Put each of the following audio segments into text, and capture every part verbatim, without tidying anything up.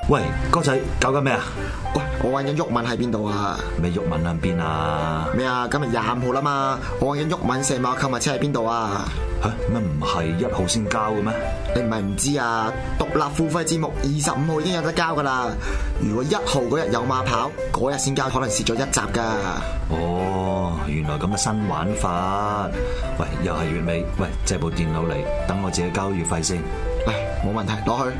喂，哥仔搞緊咩啊？ 喂，我揾緊毓民喺邊度啊？ 咩毓民喺邊啊？ 咩啊？今日廿五號啦嘛，我揾緊毓民射馬購物車喺邊度啊？ 吓，乜唔係一號先交嘅咩？ 你唔係唔知啊？獨立付費節目二十五號已經有得交噶啦。如果一號嗰日有馬跑，嗰日先交，可能蝕咗一集噶。 哦，原來咁嘅新玩法。喂，又係月尾，喂，借部電腦嚟，等我自己交月費先。 嚟，冇問題，攞去。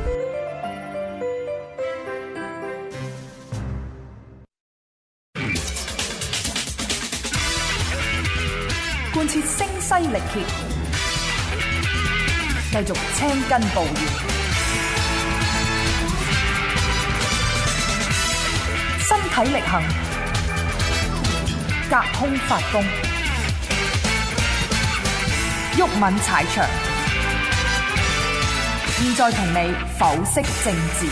貫徹聲嘶力竭，繼續青筋暴現，身體力行，隔空發功，毓民踩場，現在同你剖析政治。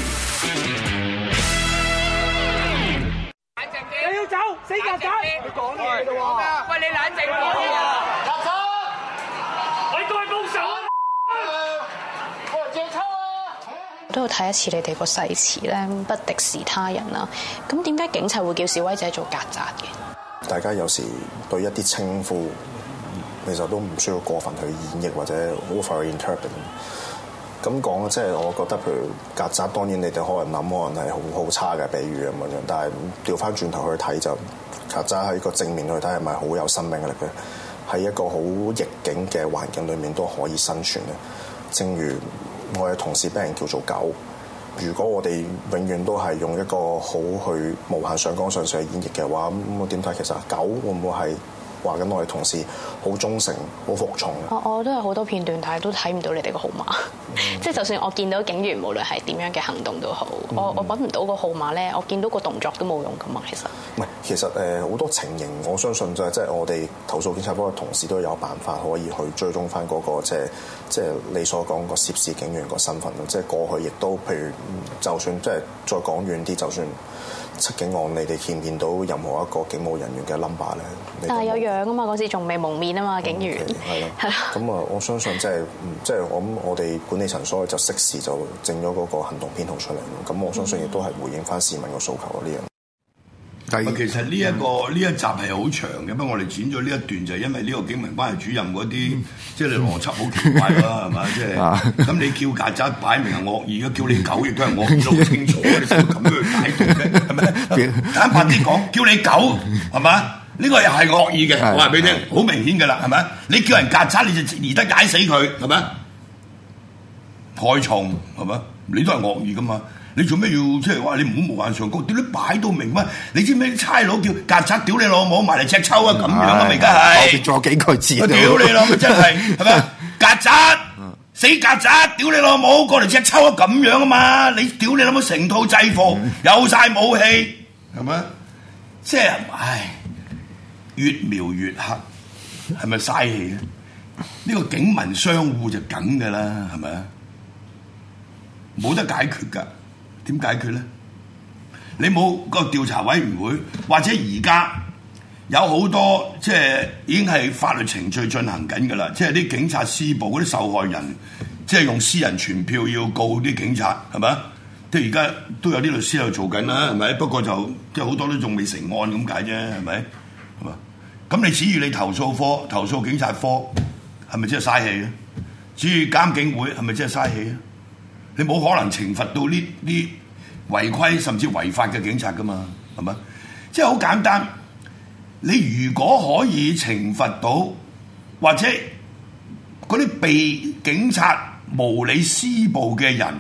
你要走，死曱甴！你講嘢啫喎！喂，你冷靜啲啊！曱甴，你過去報仇啊！過嚟借抽啊！ 都要睇一次你哋個誓詞咧，不敵視他人啦。咁點解警察會叫示威者做曱甴嘅？ 大家有時對一啲稱呼，其實都唔需要過分去演繹或者 over interpret。咁講即係我覺得，譬如曱甴，當然你哋可能諗，可能係好好差嘅比喻咁樣，但係調翻轉頭去睇就，曱甴喺個正面去睇係咪好有生命力嘅？喺一個好逆境嘅環境裏面都可以生存嘅。正如我嘅同事俾人叫做狗，如果我哋永遠都係用一個好去無限上綱上線去演繹嘅話，咁我點解其實狗會唔會係話緊我哋同事好忠誠、好服從？ 我我都有好多片段，但係都睇唔到你哋個號碼。嗯、即係就算我見到警員，無論係點樣嘅行動都好，嗯、我我揾唔到個號碼咧，我見到個動作都冇用噶嘛。其實唔係，其實誒好、呃、多情形，我相信就係即係我哋投訴警察科嘅同事都有辦法可以去追蹤翻嗰個即係即係你所講個涉事警員個身份咯。即係過去亦都譬如，就算即係再講遠啲，就算七警案，你哋見唔見到任何一個警務人員嘅 number 咧？ 但係有樣啊嘛，嗰時仲未蒙面啊嘛，警員係咯，係啦。咁啊，我相信即係即係我諗，我哋管理層所以就適時就整咗嗰個行動編號出嚟咯。咁我相信亦都係回應翻市民個訴求咯。呢樣。 但係其實呢、這、一個呢、嗯、一集係好長嘅，不過我哋剪咗呢一段就係因為呢個警民關係主任嗰啲、嗯、即係邏輯好奇怪啦，係嘛？即係咁你叫曱甴擺明係惡意嘅，叫你狗亦都係惡意，都好清楚，你使乜咁樣去解讀嘅？係咪？坦白啲講，叫你狗係嘛？呢、這個又係惡意嘅，我話俾你聽，好明顯㗎啦，係咪？你叫人曱甴，你就宜得解死佢，係咪？害蟲係咪？你都係惡意㗎嘛？你做咩要即係話你唔好無限上綱？點解擺到明乜？你知唔知差佬叫曱甴屌你老母埋嚟隻抽啊咁樣啊？而家係多咗幾句字， 屌你老母真係係咪？曱甴死曱甴，屌你老母過嚟隻抽啊咁樣啊嘛！你屌你老母成套制服，有晒武器係咪？即係唉，越描越黑，係咪嘥氣咧？呢個警民相護就梗㗎啦，係咪啊？冇得解決㗎。點解決咧？你冇個調查委員會，或者而家有好多即係已經係法律程序進行緊㗎啦。即係啲警察施暴嗰啲受害人，即係用私人傳票要告啲警察，係咪？即係而家都有啲律師喺度做緊啦，係咪？不過就即係好多都仲未成案咁解啫，係咪？係嘛？咁你至於你投訴科、投訴警察科，係咪真係嘥氣咧？至於監警會，係咪真係嘥氣咧？你冇可能懲罰到呢啲違規甚至違法嘅警察噶嘛，係咪？即係好簡單，你如果可以懲罰到或者嗰啲被警察無理施暴嘅人，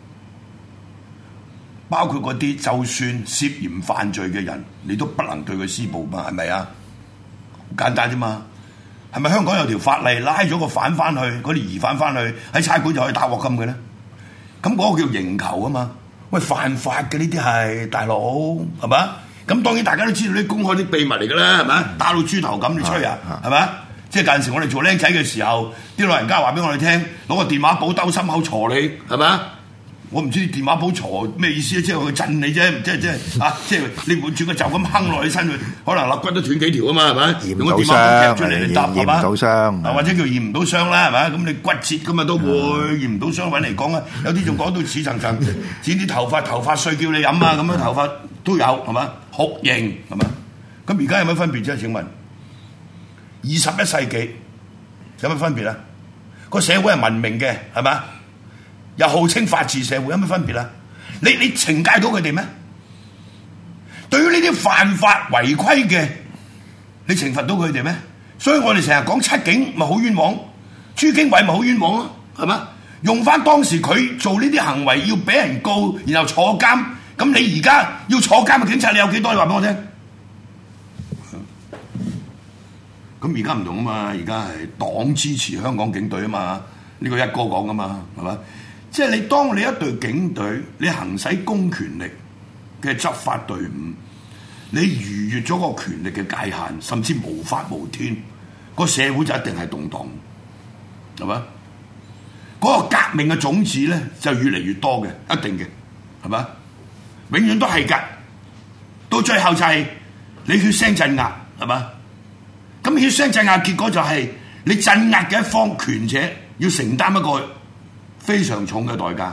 包括嗰啲就算涉嫌犯罪嘅人，你都不能對佢施暴嘛，係咪啊？好簡單啫嘛，係咪香港有條法例拉咗個犯翻去，嗰啲疑犯翻去喺差館就可以打鑊金嘅咧？咁嗰個叫刑求啊嘛，喂，犯法嘅呢啲係大佬係嘛？咁當然大家都知道啲公開啲秘密嚟㗎啦，係咪？打到豬頭咁你吹啊，係咪？即係近時我哋做僆仔嘅時候，啲老人家話俾我哋聽，攞個電話簿兜心口鋤你係咪？ 我唔知你電話簿鋤咩意思啊？即係佢震你啫，即係即係啊！即係你換轉個就咁哼落去身，可能肋骨都斷幾條啊嘛，係咪？ 驗唔到傷， 出嚟你答係嘛？ 驗唔到傷， 啊或者叫驗唔到傷啦，係咪？咁你骨折咁啊都會驗唔到傷揾嚟講啊，有啲仲講到似層層剪啲頭髮，頭髮碎叫你飲啊，咁樣頭髮都有係嘛？酷刑係嘛？咁而家有乜分別啫？請問二十一世紀有乜分別啊？個社會係文明嘅係嘛？又號稱法治社會，有乜分別啊？你你懲戒到佢哋咩？對於呢啲犯法違規嘅，你懲罰到佢哋咩？所以我哋成日講七警咪好冤枉，朱經緯咪好冤枉咯，係嘛？用翻當時佢做呢啲行為要俾人告，然後坐監，咁你而家要坐監嘅警察，你有幾多？你話俾我聽。咁而家唔同啊嘛，而家係黨支持香港警隊啊嘛，呢個一哥講噶嘛，係嘛？即係你當你一隊警隊，你行使公權力嘅執法隊伍，你逾越咗個權力嘅界限，甚至無法無天，個社會就一定係動盪，係嘛？嗰個革命嘅種子咧就越嚟越多嘅，一定嘅，係嘛？永遠都係㗎，到最後就係你血腥鎮壓，係嘛？咁血腥鎮壓結果就係你鎮壓嘅一方權者要承擔一個非常重嘅代價，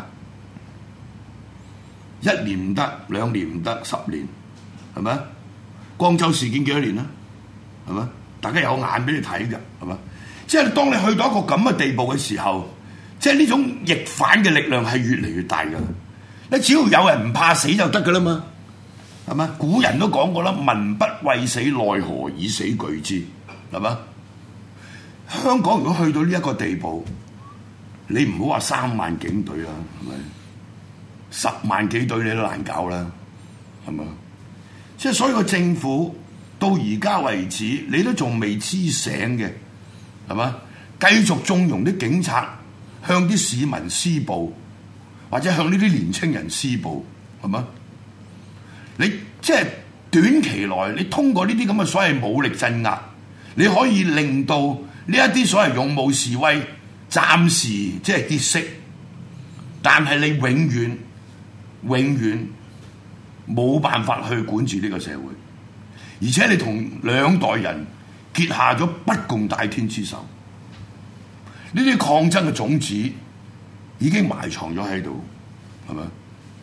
一年唔得，兩年唔得，十年，係咪？光州事件幾多年啦？係咪？大家有眼俾你睇㗎，係嘛？即係當你去到一個咁嘅地步嘅時候，即係呢種逆反嘅力量係越嚟越大㗎。你只要有人唔怕死就得㗎啦嘛，係嘛？古人都講過啦，民不畏死，奈何以死懼之，係嘛？香港如果去到呢一個地步，你唔好話三萬警隊啦，係咪？十萬幾隊你都難搞啦，係咪？即係所以個政府到而家為止，你都仲未知醒嘅，係嘛？繼續縱容啲警察向啲市民施暴，或者向呢啲年青人施暴，係嘛？你即係短期內，你通過呢啲咁嘅所謂武力鎮壓，你可以令到呢一啲所謂勇武示威暫時即係歇息，但係你永遠永遠冇辦法去管治呢個社會，而且你同兩代人結下咗不共戴天之仇，呢啲抗爭嘅種子已經埋藏咗喺度，係咪？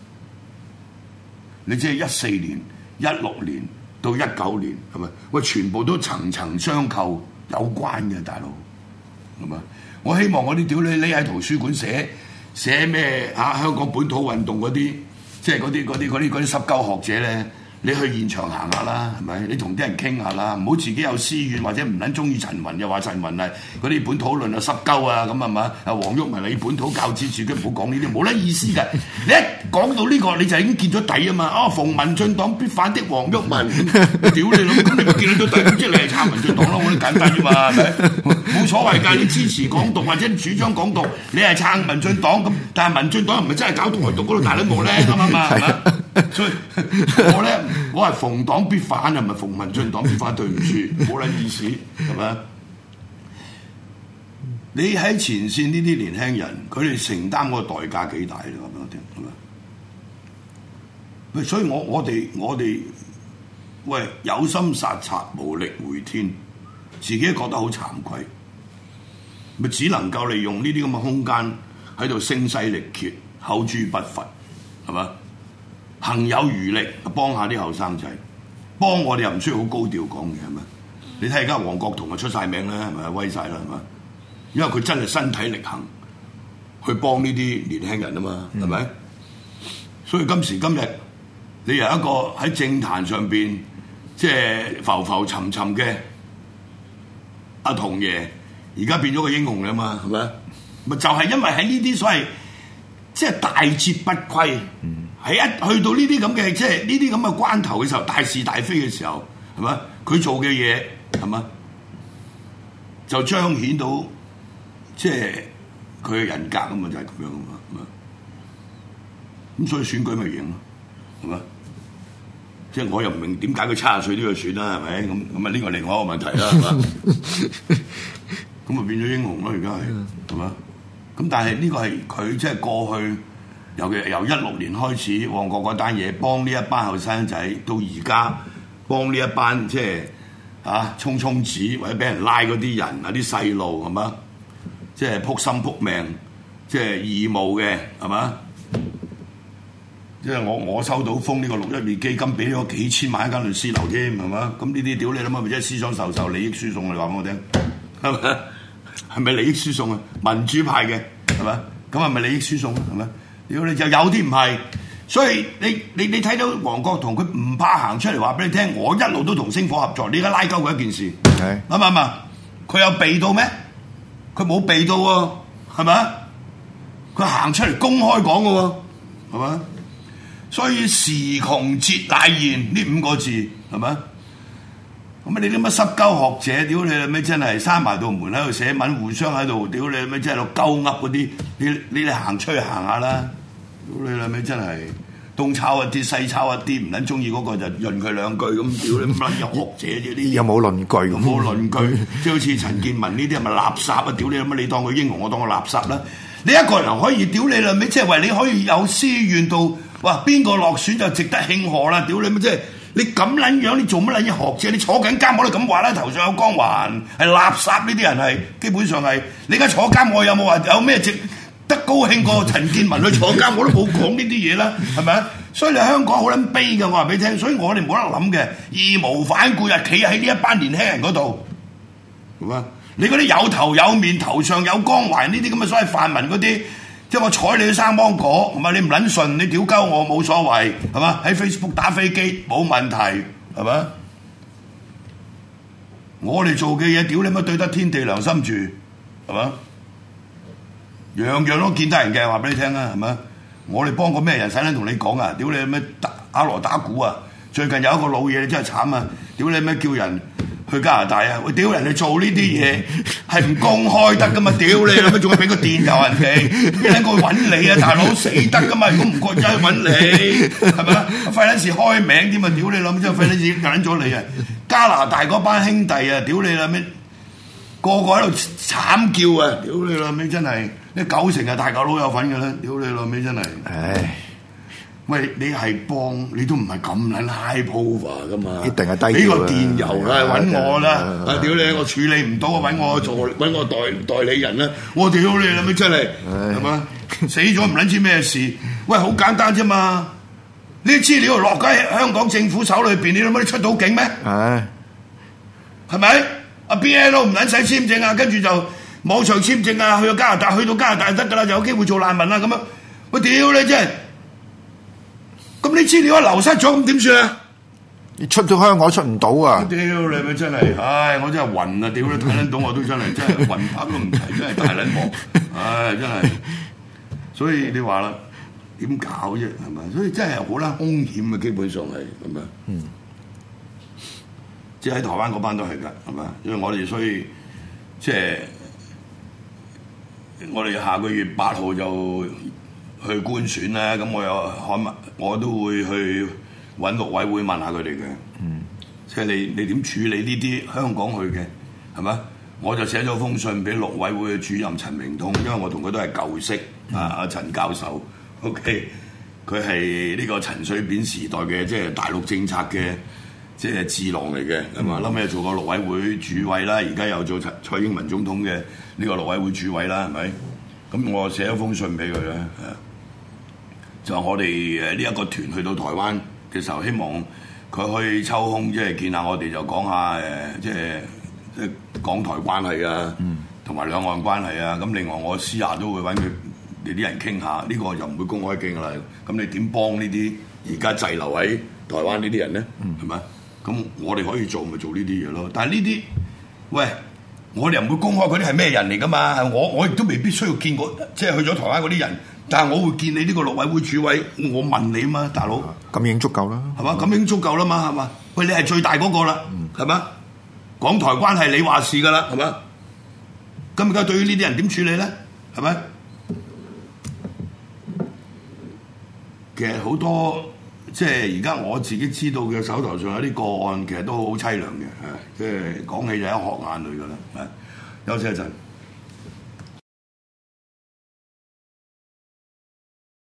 你即係一四年、一六年到一九年，係咪？喂，全部都層層相扣有關嘅，大佬，係咪？我希望我啲屌你匿喺圖書館寫寫咩啊？香港本土運動嗰啲，即係嗰啲嗰啲嗰啲嗰啲濕鳩學者咧，你去現場行下啦，係咪？你同啲人傾下啦，唔好自己有私怨或者唔撚中意陳雲，又話陳雲係嗰啲本土論啊濕鳩啊咁係嘛？啊黃毓民你本土教子，自己唔好講呢啲，冇乜意思㗎。你一講到呢個你就已經見咗底啊嘛！啊逢民進黨必反的黃毓民，屌你老母！咁你咪見到咗底，即係你係撐民進黨咯，我哋簡單啫嘛，係咪？冇所謂㗎，你支持港獨或者主張港獨，你係撐民進黨咁，但係民進黨又唔係真係搞台獨嗰度大撚冇咧，啱唔啱啊？係咪？所以我咧，我係逢黨必反啊，唔係逢民進黨必反，對唔住，冇撚意思，係咪？你喺前線呢啲年輕人，佢哋承擔嗰個代價幾大？你話俾我聽，係咪？喂，所以我我哋我哋喂有心殺賊，無力回天，自己覺得好慚愧，咪只能夠利用呢啲咁嘅空間喺度聲嘶力竭、口誅筆伐，係嘛？行有餘力幫下啲後生仔，幫我哋又唔需要好高調講嘅，係咪？你睇而家黃國同啊出晒名啦，係咪威晒啦，係嘛？因為佢真係身體力行去幫呢啲年輕人啊嘛，係咪？嗯、所以今時今日，你由一個喺政壇上邊即係浮浮沉沉嘅阿童爺，而家變咗個英雄啦嘛，係咪？咪就係因為喺呢啲所謂即係大節不虧。嗯喺一去到呢啲咁嘅即係呢啲咁嘅關頭嘅時候，大是大非嘅時候，係嘛？佢做嘅嘢係嘛？就彰顯到即係佢嘅人格啊嘛，就係咁樣啊嘛。咁所以選舉咪贏咯，係嘛？即係我又唔明點解佢七十歲都要選啦，係咪？咁咁啊呢個另外一個問題啦，係嘛？咁啊變咗英雄咯，而家係係嘛？咁但係呢個係佢即係過去尤其由一六年開始，旺角嗰單嘢幫呢一班後生仔，到而家幫呢一班即係啊衝衝子或者俾人拉嗰啲人啊啲細路係嘛，即係撲心撲命，即係義務嘅係嘛？即係我我收到封呢個六一二基金俾咗幾千萬一間律師樓添係嘛？咁呢啲屌你諗下咪即係思想受受利益輸送，你話俾我聽係咪？係咪利益輸送啊？民主派嘅係嘛？咁係咪利益輸送啊？係咪？屌你就有啲唔係，所以你你你睇到黃國同佢唔怕行出嚟話俾你聽，我一路都同星火合作，你而家拉鳩佢一件事，啱唔啱啊？佢有避到咩？佢冇避到喎，係咪？佢行出嚟公開講嘅喎，係咪？所以時窮節乃現呢五個字係咪？咁啊！你啲乜濕鳩學者，屌你老味真係閂埋道門喺度寫文，互相喺度，屌你老味真係喺度鳩噏嗰啲，你你哋行出去行下啦！屌你老味真係東抄一啲西抄一啲，唔撚中意嗰個就潤佢兩句咁，屌你乜嘢學者啫？呢有冇論據？ 有冇論據？即係好似陳健民呢啲係咪垃圾啊？屌你老味，你當佢英雄，我當佢垃圾啦！你一個人可以屌你老味，即係為你可以有私怨到，哇！邊個落選就值得慶賀啦！屌你咪即係。你咁撚樣，你做乜撚嘢學者？你坐緊監我都咁話啦，頭上有光環，係垃圾呢啲人係基本上係。你而家坐監，我有冇話有咩值得高興過陳健民去坐監？我都冇講呢啲嘢啦，係咪啊？所以你香港好撚悲嘅，我話俾你聽。所以我哋冇得諗嘅，義無反顧啊，企喺呢一班年輕人嗰度，係嘛？你嗰啲有頭有面、頭上有光環呢啲咁嘅所謂泛民嗰啲。即係我睬你生芒果，係咪？你唔撚順，你屌鳩我冇所謂，係嘛？喺 Facebook 打飛機冇問題，係嘛？我哋做嘅嘢，屌你乜對得天地良心住，係嘛？樣樣都見得人嘅，話俾你聽啊，係咪？我哋幫過咩人使撚同你講啊？屌你咩打阿羅打鼓啊！最近有一個老嘢，你真係慘啊！屌你咩叫人去加拿大啊！喂，屌人哋做呢啲嘢係唔公開得噶嘛？屌你，咁仲要俾個電郵人哋，邊撚個揾你啊？大佬死得噶嘛？如果唔過真係揾你，係咪啊？費撚事開名添啊！屌你諗真係費撚事揀咗你啊！加拿大嗰班兄弟啊！屌你啦咩？個個喺度慘叫啊！屌你啦咩？真係啲九成係大舊佬有份嘅啦！屌你啦咩？真係，唉！喂，你係幫你都唔係咁撚 high profile 噶嘛？一定係低調。俾個電郵啦，揾我啦！啊屌你，我處理唔到啊，揾我做揾我代代理人啦！我屌你啦，咩真係係嘛？死咗唔撚知咩事？喂，好簡單啫嘛！呢啲資料落喺香港政府手裏邊，你諗乜出到境咩？係係咪？啊 B N O 唔撚使簽證啊，跟住就網上簽證啊，去到加拿大，去到加拿大就得噶啦，就有機會做難民啦咁樣。喂，屌你真係！咁你資料一流失咗，咁點算啊？你出到香港出唔到啊！屌你咪真係，唉！我真係暈啊！屌你睇撚到我都真係真係暈拍都唔齊，真係大撚鑊！唉，真係。所以你話啦，點搞啫？係咪？所以真係好啦，風險啊，基本上係咁樣。嗯。即係喺台灣嗰班都係㗎，係咪？因為我哋所以即係我哋下個月八號就去官選咧，咁我有可能我都會去揾陸委會問下佢哋嘅。嗯，即係你你點處理呢啲香港去嘅係咪？我就寫咗封信俾陸委會嘅主任陳明通，因為我同佢都係舊識、嗯、啊，阿陳教授 ，OK，佢係呢個陳水扁時代嘅即係大陸政策嘅即係智囊嚟嘅，咁啊，後尾做過陸委會主委啦，而家又做蔡英文總統嘅呢個陸委會主委啦，係咪？咁我寫咗封信俾佢咧。就我哋誒呢一個團去到台灣嘅時候，希望佢可以抽空即係見下我哋，就講下誒，即係即係港台關係啊，同埋、嗯、兩岸關係啊。咁另外我私下都會揾佢哋啲人傾下，呢、呢個就唔會公開傾噶啦。咁你點幫呢啲而家滯留喺台灣呢啲人咧？係咪、嗯？咁我哋可以做咪做呢啲嘢咯。但係呢啲，喂，我哋又唔會公開嗰啲係咩人嚟噶嘛？我我亦都未必需要見過，即係去咗台灣嗰啲人。但係我會見你呢個陸委會主委，我問你啊嘛，大佬， 咁已經足夠啦， 係嘛？咁已經足夠啦嘛，係嘛？喂，你係最大嗰個啦，係嘛、嗯？港台關係你話事噶啦，係嘛？咁而家對於呢啲人點處理咧？係咪？其實好多即係而家我自己知道嘅手頭上有啲個案，其實都好凄涼嘅，係即係講起就一殼眼淚噶啦，係休息一陣。